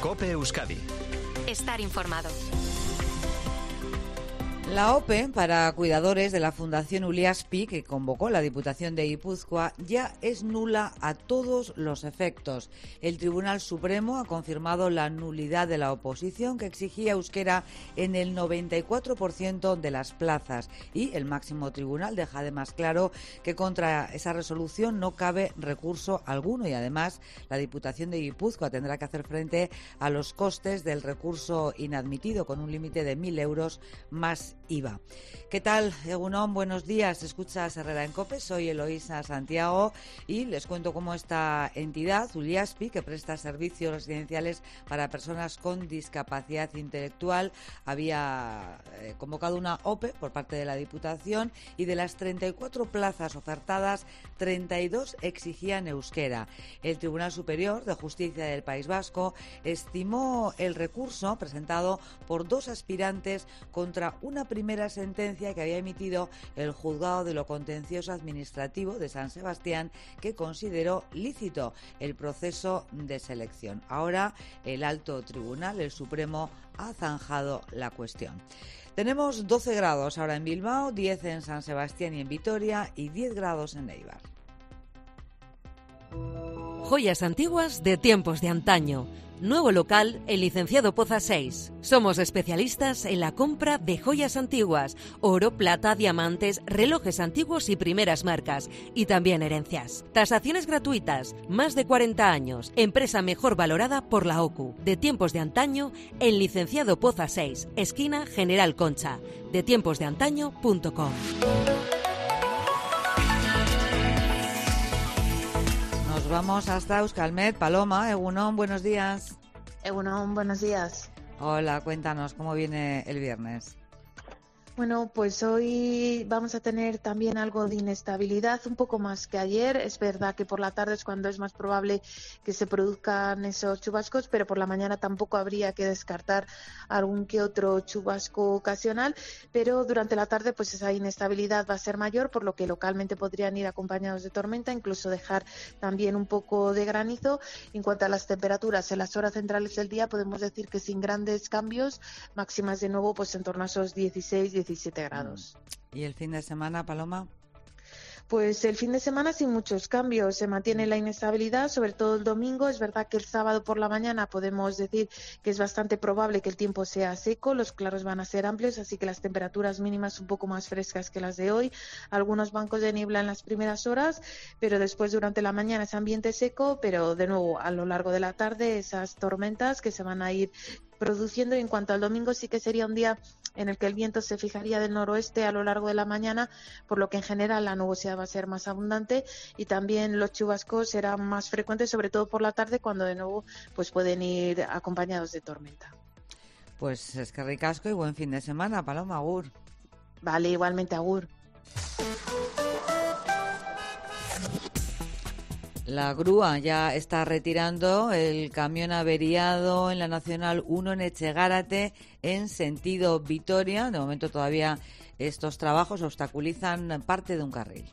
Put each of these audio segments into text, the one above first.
COPE Euskadi. Estar informado. La OPE para cuidadores de la Fundación Uliaspi, que convocó la Diputación de Guipúzcoa, ya es nula a todos los efectos. El Tribunal Supremo ha confirmado la nulidad de la oposición, que exigía euskera en el 94% de las plazas, y el máximo tribunal deja además claro que contra esa resolución no cabe recurso alguno, y además la Diputación de Guipúzcoa tendrá que hacer frente a los costes del recurso inadmitido, con un límite de 1.000 euros más IVA. ¿Qué tal, Egunon? Buenos días. Escuchas Herrera en COPE. Soy Eloísa Santiago y les cuento cómo esta entidad, Uliaspi, que presta servicios residenciales para personas con discapacidad intelectual, había convocado una OPE por parte de la Diputación, y de las 34 plazas ofertadas, 32 exigían euskera. El Tribunal Superior de Justicia del País Vasco estimó el recurso presentado por dos aspirantes contra una primera sentencia que había emitido el Juzgado de lo Contencioso Administrativo de San Sebastián, que consideró lícito el proceso de selección. Ahora el Alto Tribunal, el Supremo, ha zanjado la cuestión. Tenemos 12 grados ahora en Bilbao, 10 en San Sebastián y en Vitoria, y 10 grados en Eibar. Joyas antiguas de tiempos de antaño. Nuevo local, el Licenciado Poza 6. Somos especialistas en la compra de joyas antiguas, oro, plata, diamantes, relojes antiguos y primeras marcas, y también herencias. Tasaciones gratuitas, más de 40 años, empresa mejor valorada por la OCU. De tiempos de antaño, en Licenciado Poza 6, esquina General Concha. detiemposdeantaño.com. Nos vamos hasta Euskalmet. Paloma, Egunon, buenos días. Egunon, buenos días. Hola, cuéntanos, ¿cómo viene el viernes? Bueno, pues hoy vamos a tener también algo de inestabilidad, un poco más que ayer. Es verdad que por la tarde es cuando es más probable que se produzcan esos chubascos, pero por la mañana tampoco habría que descartar algún que otro chubasco ocasional. Pero durante la tarde pues esa inestabilidad va a ser mayor, por lo que localmente podrían ir acompañados de tormenta, incluso dejar también un poco de granizo. En cuanto a las temperaturas, en las horas centrales del día podemos decir que sin grandes cambios, máximas de nuevo pues en torno a esos 17 grados. ¿Y el fin de semana, Paloma? Pues el fin de semana sin muchos cambios, se mantiene la inestabilidad, sobre todo el domingo. Es verdad que el sábado por la mañana podemos decir que es bastante probable que el tiempo sea seco, los claros van a ser amplios, así que las temperaturas mínimas un poco más frescas que las de hoy. Algunos bancos de niebla en las primeras horas, pero después durante la mañana es ambiente seco, pero de nuevo a lo largo de la tarde esas tormentas que se van a ir produciendo. Y en cuanto al domingo, sí que sería un día en el que el viento se fijaría del noroeste a lo largo de la mañana, por lo que en general la nubosidad va a ser más abundante y también los chubascos serán más frecuentes, sobre todo por la tarde, cuando de nuevo pues pueden ir acompañados de tormenta. Pues es que ricasco y buen fin de semana, Paloma. Agur. Vale, igualmente, agur. La grúa ya está retirando el camión averiado en la Nacional 1 en Etxegárate en sentido Vitoria. De momento todavía estos trabajos obstaculizan parte de un carril.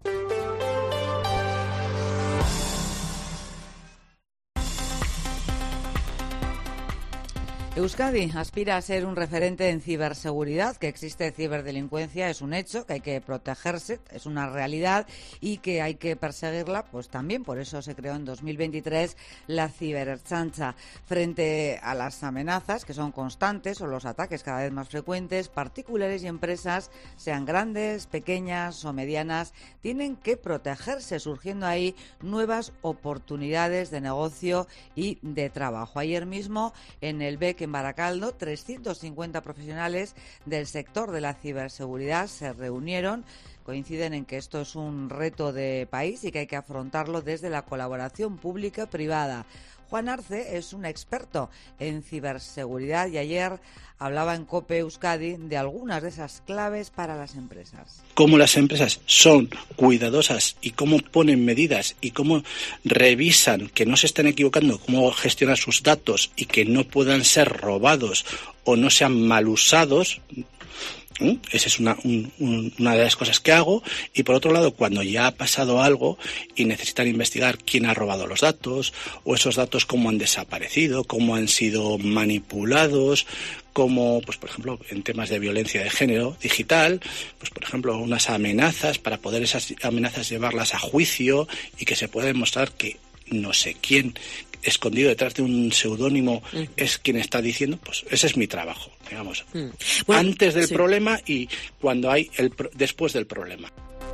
Euskadi aspira a ser un referente en ciberseguridad. Que existe ciberdelincuencia es un hecho, que hay que protegerse, es una realidad, y que hay que perseguirla, pues también. Por eso se creó en 2023 la Ciberertzaintza. Frente a las amenazas, que son constantes, o los ataques cada vez más frecuentes, particulares y empresas, sean grandes, pequeñas o medianas, tienen que protegerse, surgiendo ahí nuevas oportunidades de negocio y de trabajo. Ayer mismo, en el BEC en Baracaldo, 350 profesionales del sector de la ciberseguridad se reunieron. Coinciden en que esto es un reto de país y que hay que afrontarlo desde la colaboración pública-privada. Juan Arce es un experto en ciberseguridad y ayer hablaba en COPE Euskadi de algunas de esas claves para las empresas. Cómo las empresas son cuidadosas y cómo ponen medidas y cómo revisan que no se estén equivocando, cómo gestionar sus datos y que no puedan ser robados o no sean mal usados, Esa es una de las cosas que hago. Y por otro lado, cuando ya ha pasado algo y necesitan investigar quién ha robado los datos, o esos datos cómo han desaparecido, cómo han sido manipulados, como, pues por ejemplo, en temas de violencia de género digital, pues por ejemplo, unas amenazas, para poder esas amenazas llevarlas a juicio y que se pueda demostrar que no sé quién, escondido detrás de un seudónimo, es quien está diciendo, pues ese es mi trabajo, digamos. Bueno, antes del problema y cuando hay después del problema.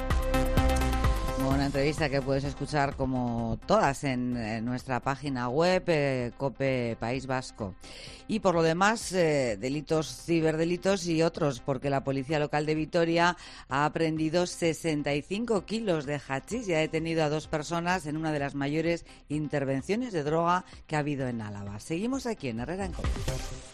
Una entrevista que puedes escuchar como todas en nuestra página web, COPE País Vasco. Y por lo demás, delitos, ciberdelitos y otros, porque la Policía Local de Vitoria ha aprehendido 65 kilos de hachís y ha detenido a 2 personas en una de las mayores intervenciones de droga que ha habido en Álava. Seguimos aquí en Herrera en COPE.